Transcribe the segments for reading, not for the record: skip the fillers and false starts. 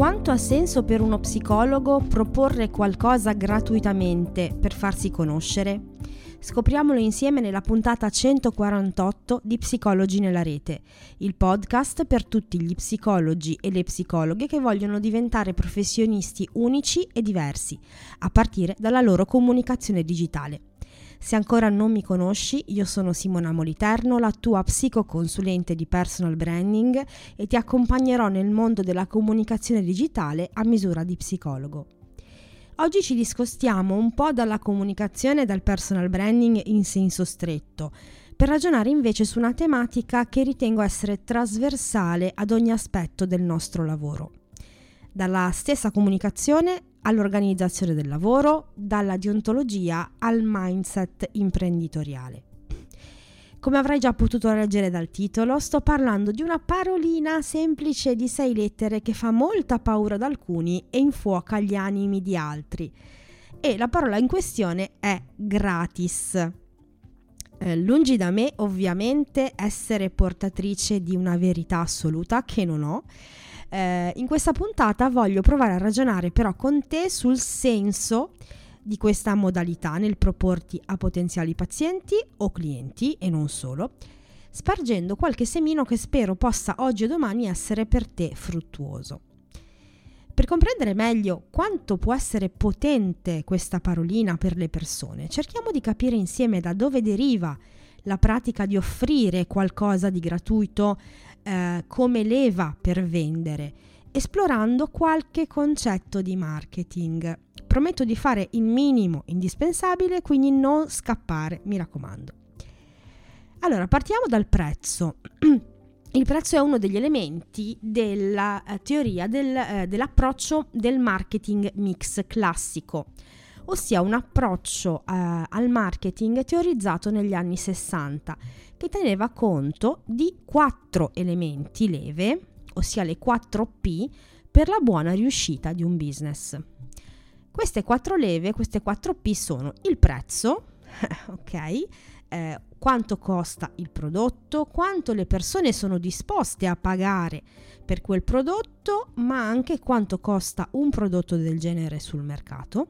Quanto ha senso per uno psicologo proporre qualcosa gratuitamente per farsi conoscere? Scopriamolo insieme nella puntata 148 di Psicologi nella Rete, il podcast per tutti gli psicologi e le psicologhe che vogliono diventare professionisti unici e diversi, a partire dalla loro comunicazione digitale. Se ancora non mi conosci, io sono Simona Moliterno, la tua psicoconsulente di personal branding e ti accompagnerò nel mondo della comunicazione digitale a misura di psicologo. Oggi ci discostiamo un po' dalla comunicazione e dal personal branding in senso stretto, per ragionare invece su una tematica che ritengo essere trasversale ad ogni aspetto del nostro lavoro. Dalla stessa comunicazione all'organizzazione del lavoro, dalla deontologia al mindset imprenditoriale. Come avrai già potuto leggere dal titolo, sto parlando di una parolina semplice di 6 lettere che fa molta paura ad alcuni e infuoca gli animi di altri. E la parola in questione è gratis. Lungi da me, ovviamente, essere portatrice di una verità assoluta che non ho. In questa puntata voglio provare a ragionare però con te sul senso di questa modalità nel proporti a potenziali pazienti o clienti e non solo, spargendo qualche semino che spero possa oggi o domani essere per te fruttuoso. Per comprendere meglio quanto può essere potente questa parolina per le persone, cerchiamo di capire insieme da dove deriva la pratica di offrire qualcosa di gratuito come leva per vendere, esplorando qualche concetto di marketing. Prometto di fare il minimo indispensabile, quindi non scappare, mi raccomando. Allora, partiamo dal prezzo. Il prezzo è uno degli elementi della teoria dell'approccio del marketing mix classico, ossia un approccio al marketing teorizzato negli anni 60, che teneva conto di 4 elementi leve, ossia le 4 P, per la buona riuscita di un business. Queste 4 leve, queste 4 P sono il prezzo, ok? Quanto costa il prodotto, quanto le persone sono disposte a pagare per quel prodotto, ma anche quanto costa un prodotto del genere sul mercato.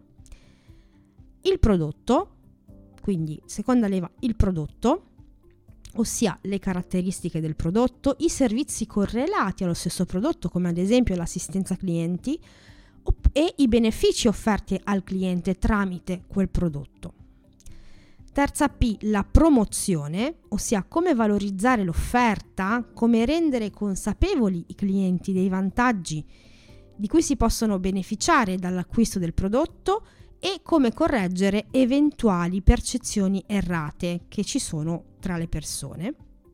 Il prodotto, quindi seconda leva il prodotto, ossia le caratteristiche del prodotto, i servizi correlati allo stesso prodotto, come ad esempio l'assistenza clienti, e i benefici offerti al cliente tramite quel prodotto. Terza P, la promozione, ossia come valorizzare l'offerta, come rendere consapevoli i clienti dei vantaggi di cui si possono beneficiare dall'acquisto del prodotto e come correggere eventuali percezioni errate che ci sono tra le persone.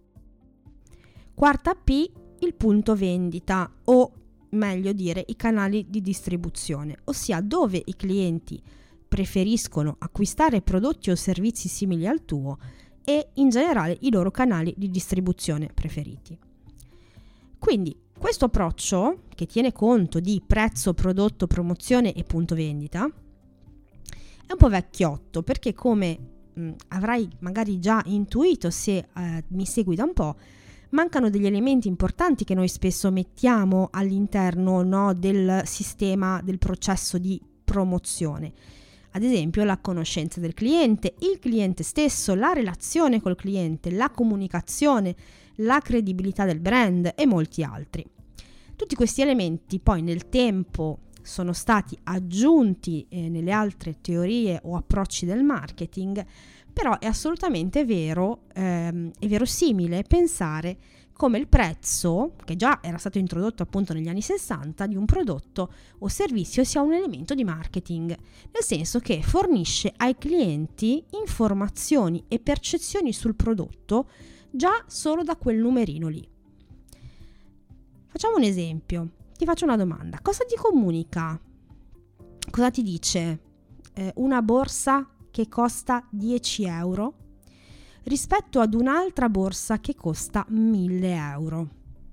Quarta P, il punto vendita, o meglio dire i canali di distribuzione, ossia dove i clienti preferiscono acquistare prodotti o servizi simili al tuo e in generale i loro canali di distribuzione preferiti. Quindi questo approccio, che tiene conto di prezzo, prodotto, promozione e punto vendita, è un po' vecchiotto, perché come avrai magari già intuito se mi segui da un po', mancano degli elementi importanti che noi spesso mettiamo all'interno, no, del sistema, del processo di promozione. Ad esempio la conoscenza del cliente, il cliente stesso, la relazione col cliente, la comunicazione, la credibilità del brand e molti altri. Tutti questi elementi poi nel tempo sono stati aggiunti nelle altre teorie o approcci del marketing, però è assolutamente vero e verosimile pensare come il prezzo, che già era stato introdotto appunto negli anni 60, di un prodotto o servizio sia un elemento di marketing, nel senso che fornisce ai clienti informazioni e percezioni sul prodotto già solo da quel numerino lì. Facciamo un esempio, ti faccio una domanda: cosa ti comunica? Cosa ti dice una borsa che costa 10 euro rispetto ad un'altra borsa che costa 1000 euro?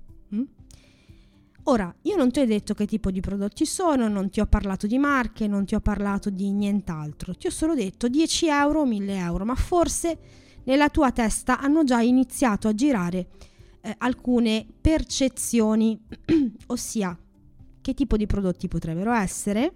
Ora, io non ti ho detto che tipo di prodotti sono, non ti ho parlato di marche, non ti ho parlato di nient'altro, ti ho solo detto 10 euro o 1000 euro, ma forse nella tua testa hanno già iniziato a girare alcune percezioni, ossia che tipo di prodotti potrebbero essere,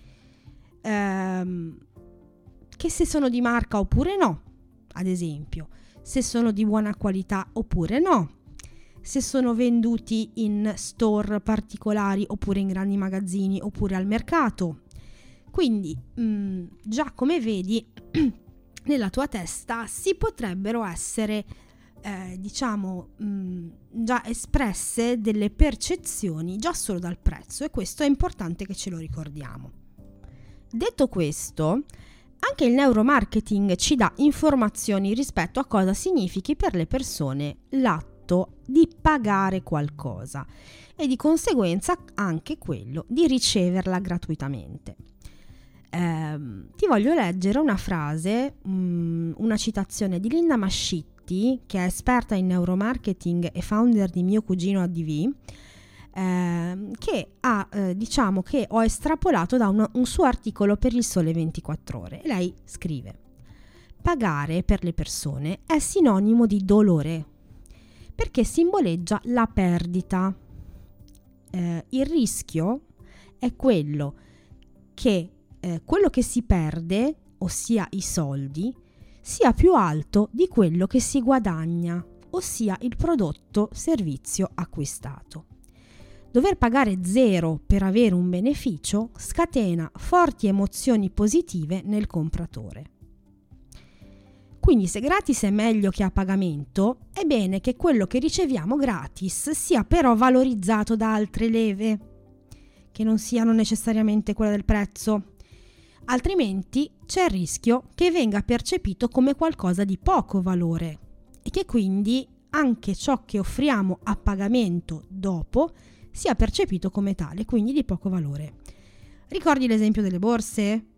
che se sono di marca oppure no, ad esempio, se sono di buona qualità oppure no, se sono venduti in store particolari oppure in grandi magazzini oppure al mercato. Quindi già come vedi nella tua testa si potrebbero essere già espresse delle percezioni già solo dal prezzo, e questo è importante che ce lo ricordiamo. Detto questo, anche il neuromarketing ci dà informazioni rispetto a cosa significhi per le persone l'atto di pagare qualcosa e di conseguenza anche quello di riceverla gratuitamente. Ti voglio leggere una frase, una citazione di Linda Mascitti, che è esperta in neuromarketing e founder di Mio Cugino ADV, che ho estrapolato da un suo articolo per il Sole 24 Ore. E lei scrive: pagare per le persone è sinonimo di dolore, perché simboleggia la perdita. Il rischio è quello che si perde, ossia i soldi, sia più alto di quello che si guadagna, ossia il prodotto servizio acquistato. Dover pagare 0 per avere un beneficio scatena forti emozioni positive nel compratore. Quindi se gratis è meglio che a pagamento, è bene che quello che riceviamo gratis sia però valorizzato da altre leve, che non siano necessariamente quella del prezzo. Altrimenti c'è il rischio che venga percepito come qualcosa di poco valore e che quindi anche ciò che offriamo a pagamento dopo sia percepito come tale, quindi di poco valore. Ricordi l'esempio delle borse?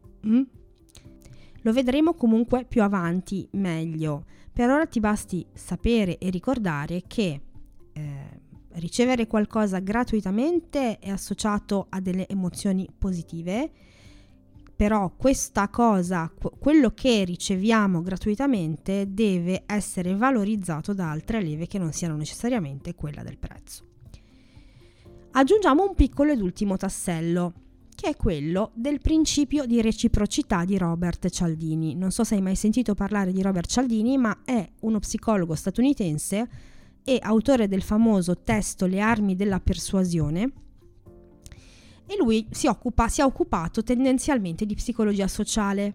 Lo vedremo comunque più avanti meglio. Per ora ti basti sapere e ricordare che ricevere qualcosa gratuitamente è associato a delle emozioni positive, però questa cosa, quello che riceviamo gratuitamente, deve essere valorizzato da altre leve che non siano necessariamente quella del prezzo. Aggiungiamo un piccolo ed ultimo tassello, che è quello del principio di reciprocità di Robert Cialdini. Non so se hai mai sentito parlare di Robert Cialdini, ma è uno psicologo statunitense e autore del famoso testo Le armi della persuasione, e lui si è occupato tendenzialmente di psicologia sociale.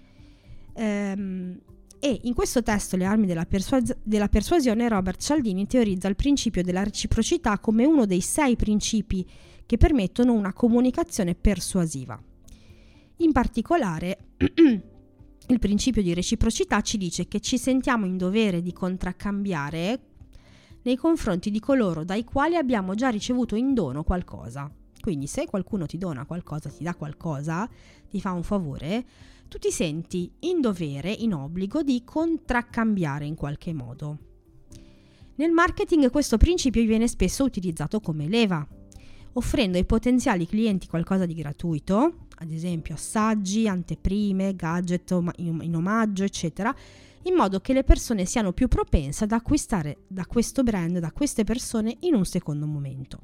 E in questo testo, Le armi della persuasione, Robert Cialdini teorizza il principio della reciprocità come uno dei 6 principi che permettono una comunicazione persuasiva. In particolare, il principio di reciprocità ci dice che ci sentiamo in dovere di contraccambiare nei confronti di coloro dai quali abbiamo già ricevuto in dono qualcosa. Quindi se qualcuno ti dona qualcosa, ti dà qualcosa, ti fa un favore, tu ti senti in dovere, in obbligo di contraccambiare in qualche modo. Nel marketing questo principio viene spesso utilizzato come leva, offrendo ai potenziali clienti qualcosa di gratuito, ad esempio assaggi, anteprime, gadget in omaggio, eccetera, in modo che le persone siano più propense ad acquistare da questo brand, da queste persone in un secondo momento.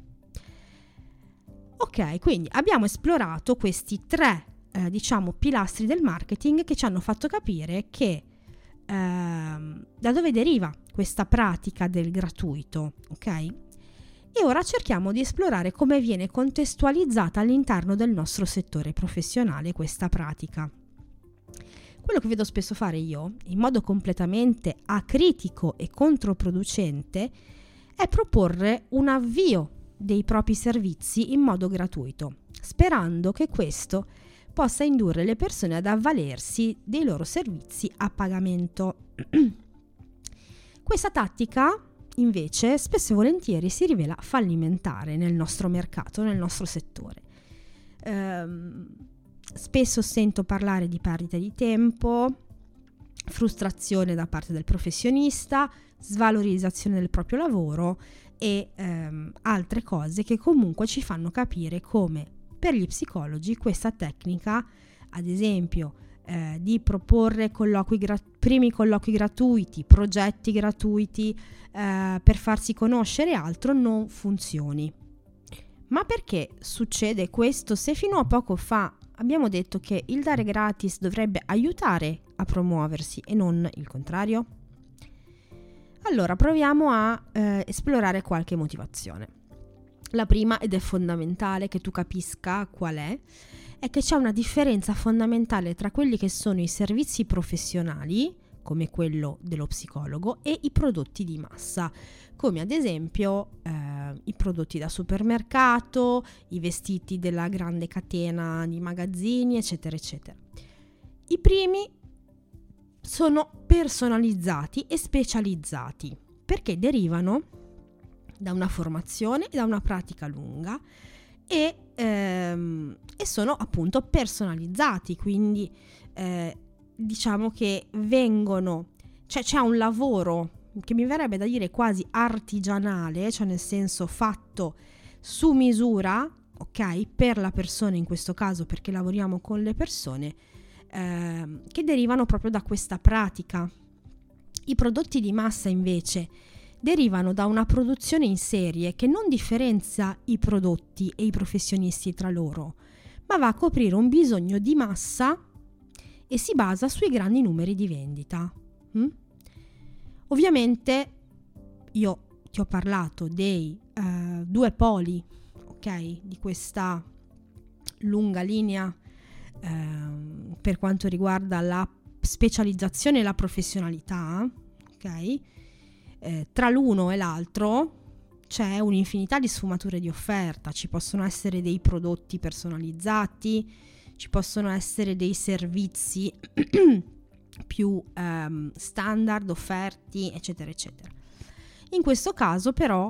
Ok, quindi abbiamo esplorato questi 3 pilastri del marketing che ci hanno fatto capire che da dove deriva questa pratica del gratuito, ok? E ora cerchiamo di esplorare come viene contestualizzata all'interno del nostro settore professionale questa pratica. Quello che vedo spesso fare io, in modo completamente acritico e controproducente, è proporre un avvio dei propri servizi in modo gratuito, sperando che questo possa indurre le persone ad avvalersi dei loro servizi a pagamento. Questa tattica, invece, spesso e volentieri si rivela fallimentare nel nostro mercato, nel nostro settore. Spesso sento parlare di perdita di tempo, frustrazione da parte del professionista, svalorizzazione del proprio lavoro e altre cose che comunque ci fanno capire come per gli psicologi questa tecnica, ad esempio di proporre primi colloqui gratuiti, progetti gratuiti per farsi conoscere, altro, non funzioni. Ma perché succede questo se fino a poco fa abbiamo detto che il dare gratis dovrebbe aiutare a promuoversi e non il contrario? Allora proviamo a esplorare qualche motivazione. La prima, ed è fondamentale che tu capisca qual è che c'è una differenza fondamentale tra quelli che sono i servizi professionali, come quello dello psicologo, e i prodotti di massa, come ad esempio i prodotti da supermercato, i vestiti della grande catena di magazzini, eccetera, eccetera. I primi sono personalizzati e specializzati perché derivano da una formazione e da una pratica lunga e sono appunto personalizzati, quindi diciamo che c'è un lavoro che mi verrebbe da dire quasi artigianale, cioè nel senso fatto su misura, ok, per la persona in questo caso, perché lavoriamo con le persone, che derivano proprio da questa pratica. I prodotti di massa invece derivano da una produzione in serie che non differenzia i prodotti e i professionisti tra loro, ma va a coprire un bisogno di massa e si basa sui grandi numeri di vendita. Ovviamente io ti ho parlato dei due poli, ok, di questa lunga linea per quanto riguarda la specializzazione e la professionalità, ok? Tra l'uno e l'altro c'è un'infinità di sfumature di offerta, ci possono essere dei prodotti personalizzati, ci possono essere dei servizi più standard offerti, eccetera, eccetera. In questo caso però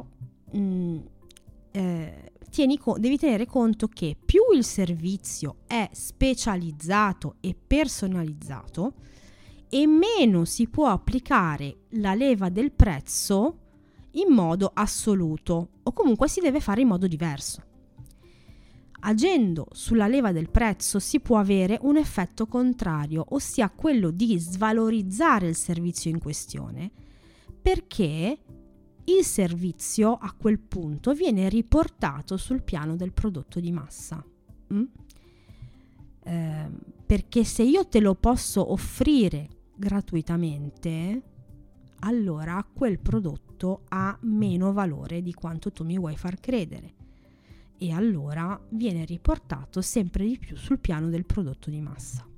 devi tenere conto che più il servizio è specializzato e personalizzato e meno si può applicare la leva del prezzo in modo assoluto, o comunque si deve fare in modo diverso. Agendo sulla leva del prezzo si può avere un effetto contrario, ossia quello di svalorizzare il servizio in questione, perché il servizio a quel punto viene riportato sul piano del prodotto di massa. Perché se io te lo posso offrire gratuitamente, allora quel prodotto ha meno valore di quanto tu mi vuoi far credere e allora viene riportato sempre di più sul piano del prodotto di massa.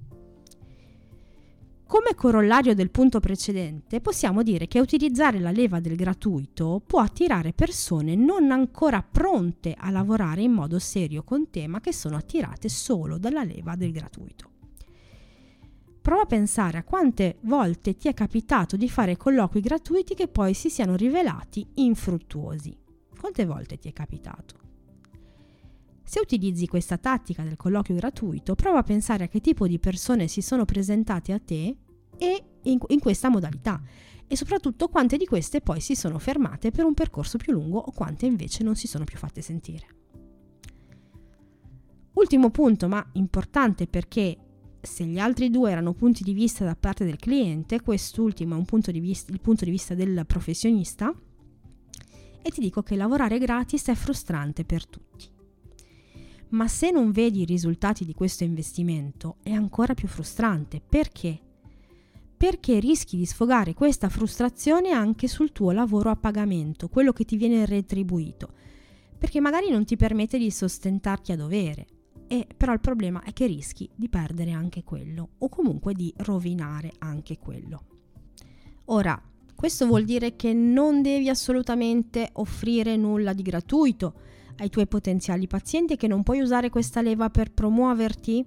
Come corollario del punto precedente, possiamo dire che utilizzare la leva del gratuito può attirare persone non ancora pronte a lavorare in modo serio con te, ma che sono attirate solo dalla leva del gratuito. Prova a pensare a quante volte ti è capitato di fare colloqui gratuiti che poi si siano rivelati infruttuosi. Quante volte ti è capitato? Se utilizzi questa tattica del colloquio gratuito, prova a pensare a che tipo di persone si sono presentate a te e in questa modalità e soprattutto quante di queste poi si sono fermate per un percorso più lungo o quante invece non si sono più fatte sentire. Ultimo punto, ma importante, perché se gli altri due erano punti di vista da parte del cliente, quest'ultimo è il punto di vista del professionista, e ti dico che lavorare gratis è frustrante per tutti. Ma se non vedi i risultati di questo investimento è ancora più frustrante. Perché? Perché rischi di sfogare questa frustrazione anche sul tuo lavoro a pagamento, quello che ti viene retribuito, perché magari non ti permette di sostentarti a dovere, però il problema è che rischi di perdere anche quello o comunque di rovinare anche quello. Ora, questo vuol dire che non devi assolutamente offrire nulla di gratuito ai tuoi potenziali pazienti e che non puoi usare questa leva per promuoverti?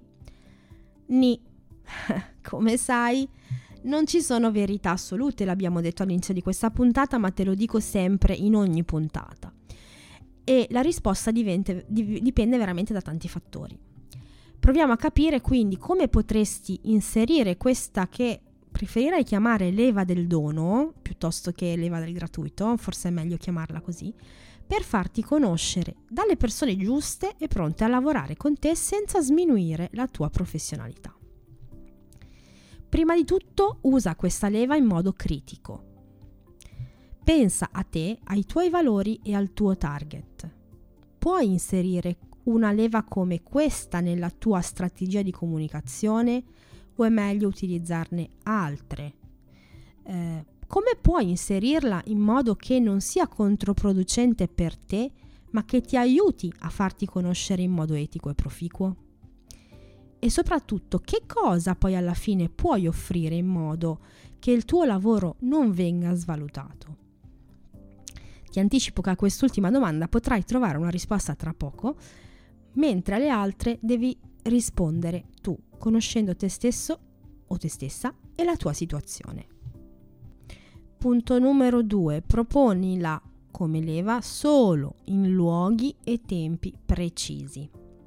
Come sai, non ci sono verità assolute, l'abbiamo detto all'inizio di questa puntata, ma te lo dico sempre in ogni puntata. E la risposta dipende veramente da tanti fattori. Proviamo a capire quindi come potresti inserire questa che preferirei chiamare leva del dono, piuttosto che leva del gratuito, forse è meglio chiamarla così, per farti conoscere dalle persone giuste e pronte a lavorare con te senza sminuire la tua professionalità. Prima di tutto, usa questa leva in modo critico. Pensa a te, ai tuoi valori e al tuo target. puoi inserire una leva come questa nella tua strategia di comunicazione o è meglio utilizzarne altre? Come puoi inserirla in modo che non sia controproducente per te, ma che ti aiuti a farti conoscere in modo etico e proficuo? E soprattutto, che cosa poi alla fine puoi offrire in modo che il tuo lavoro non venga svalutato? Ti anticipo che a quest'ultima domanda potrai trovare una risposta tra poco, mentre alle altre devi rispondere tu, conoscendo te stesso o te stessa e la tua situazione. Punto numero 2. Proponila come leva solo in luoghi e tempi precisi.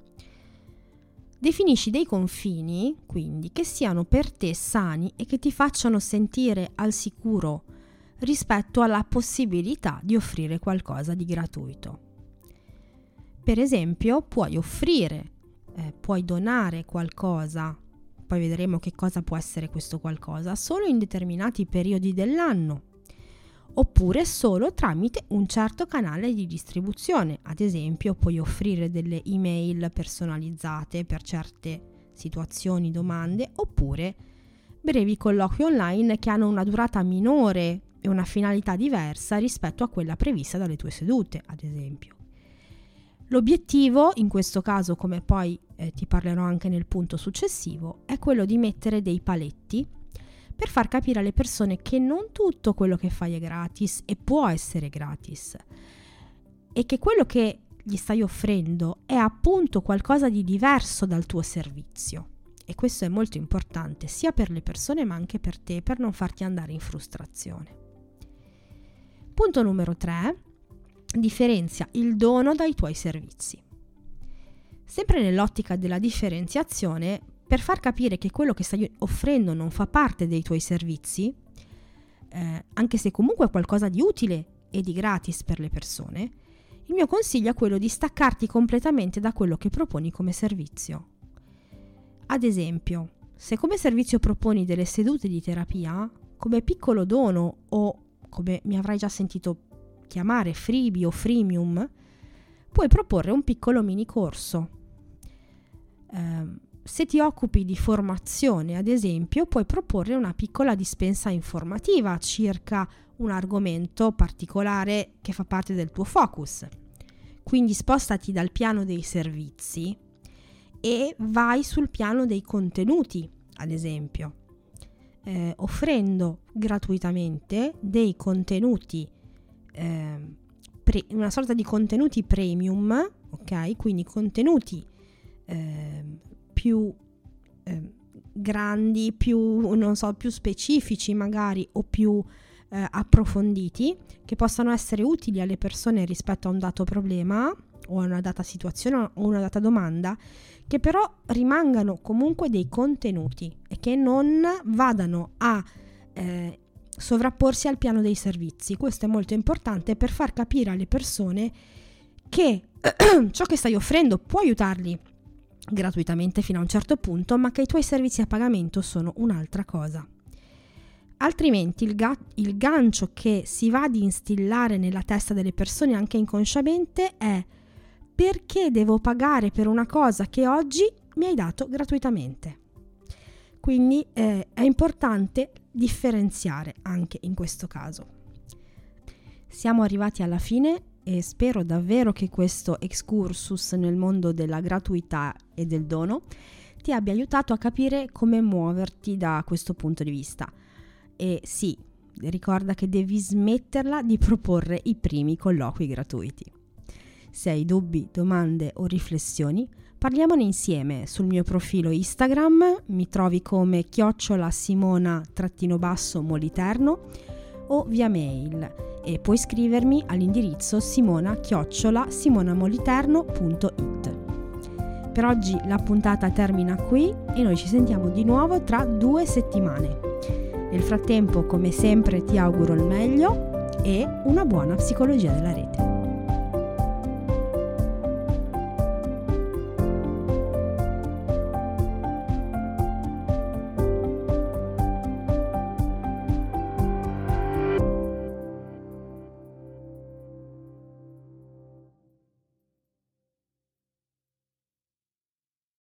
Definisci dei confini, quindi, che siano per te sani e che ti facciano sentire al sicuro rispetto alla possibilità di offrire qualcosa di gratuito. Per esempio, puoi offrire, puoi donare qualcosa, poi vedremo che cosa può essere questo qualcosa, solo in determinati periodi dell'anno, oppure solo tramite un certo canale di distribuzione. Ad esempio, puoi offrire delle email personalizzate per certe situazioni, domande, oppure brevi colloqui online che hanno una durata minore e una finalità diversa rispetto a quella prevista dalle tue sedute, ad esempio. L'obiettivo, in questo caso, come poi ti parlerò anche nel punto successivo, è quello di mettere dei paletti per far capire alle persone che non tutto quello che fai è gratis e può essere gratis, e che quello che gli stai offrendo è appunto qualcosa di diverso dal tuo servizio. E questo è molto importante sia per le persone ma anche per te, per non farti andare in frustrazione. Punto numero 3. Differenzia il dono dai tuoi servizi. Sempre nell'ottica della differenziazione, per far capire che quello che stai offrendo non fa parte dei tuoi servizi, anche se comunque è qualcosa di utile e di gratis per le persone, il mio consiglio è quello di staccarti completamente da quello che proponi come servizio. Ad esempio, se come servizio proponi delle sedute di terapia, come piccolo dono o come mi avrai già sentito chiamare freebie o freemium, puoi proporre un piccolo mini corso. Se ti occupi di formazione, ad esempio, puoi proporre una piccola dispensa informativa circa un argomento particolare che fa parte del tuo focus. Quindi spostati dal piano dei servizi e vai sul piano dei contenuti, ad esempio, offrendo gratuitamente dei contenuti, una sorta di contenuti premium, ok? Quindi contenuti più grandi, più specifici magari o più approfonditi, che possano essere utili alle persone rispetto a un dato problema o a una data situazione o una data domanda, che però rimangano comunque dei contenuti e che non vadano a sovrapporsi al piano dei servizi. Questo è molto importante per far capire alle persone che ciò che stai offrendo può aiutarli gratuitamente fino a un certo punto, ma che i tuoi servizi a pagamento sono un'altra cosa. Altrimenti il gancio che si va ad instillare nella testa delle persone anche inconsciamente è: perché devo pagare per una cosa che oggi mi hai dato gratuitamente? Quindi è importante differenziare anche in questo caso. Siamo arrivati alla fine e spero davvero che questo excursus nel mondo della gratuità e del dono ti abbia aiutato a capire come muoverti da questo punto di vista. E sì, ricorda che devi smetterla di proporre i primi colloqui gratuiti. Se hai dubbi, domande o riflessioni, parliamone insieme sul mio profilo Instagram, mi trovi come @simona_moliterno o via mail, e puoi scrivermi all'indirizzo simona@simonamoliterno.it. Per oggi la puntata termina qui e noi ci sentiamo di nuovo tra 2 settimane. Nel frattempo, come sempre, ti auguro il meglio e una buona psicologia della rete.